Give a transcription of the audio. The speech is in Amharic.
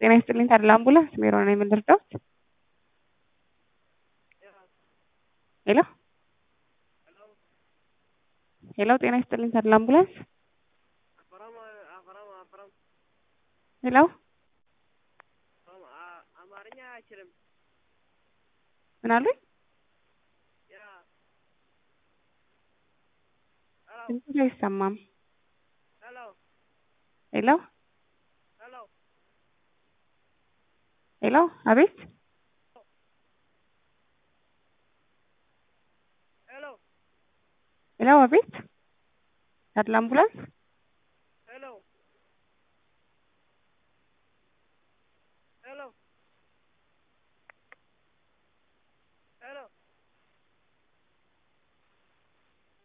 ጤና ይስጥልኝ ታዲላ አምቡላንስ ሜሮን ነኝ የምንደርዳውት ሄሎ ሄሎ ጤና ይስጥልኝ ታዲላ አምቡላንስ ሄሎ አማርኛ አይችልም ምን አሉኝ እንዴ አይሰማም ሄሎ ሄሎ ሄሎ ሄሎ አቤት ሄሎ ሄሎ አቤት ታዲላ አምቡላንስ